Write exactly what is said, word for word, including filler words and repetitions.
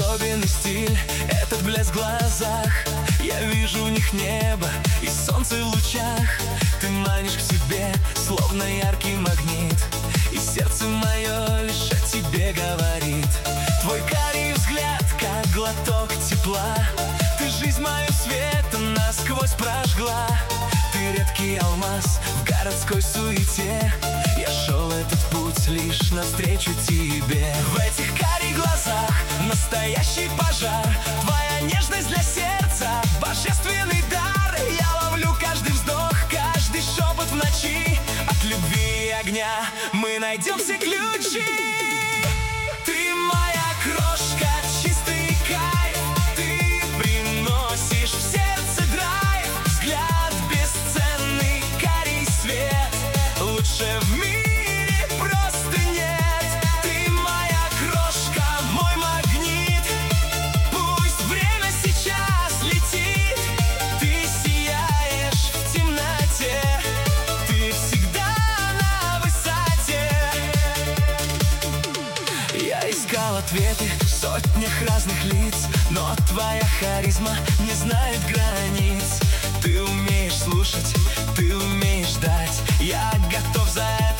особенный стиль, этот блеск в глазах. Я вижу в них небо и солнце в лучах. Ты манишь к себе, словно яркий магнит, и сердце мое лишь о тебе говорит. Твой карий взгляд, как глоток тепла. Ты жизнь мою светом насквозь прожгла. Ты редкий алмаз в городской суете. Я шел этот путь лишь навстречу тебе. В этих карих глазах настоящий пожар. Твоя нежность для сердца — божественный дар. Я ловлю каждый вздох, каждый шепот в ночи. От любви и огня мы найдем все ключи. Ты моя крошка, чистый кайф. Ты приносишь в сердце драйв. Взгляд бесценный, карий свет. Лучше в мире просто нет. Ты моя крошка, мой магнит. Пусть время сейчас летит. Ты сияешь в темноте. Ты всегда на высоте. Я искал ответы в сотнях разных лиц, но твоя харизма не знает границ. Ты умеешь слушать, ты умеешь ждать. Я готов за это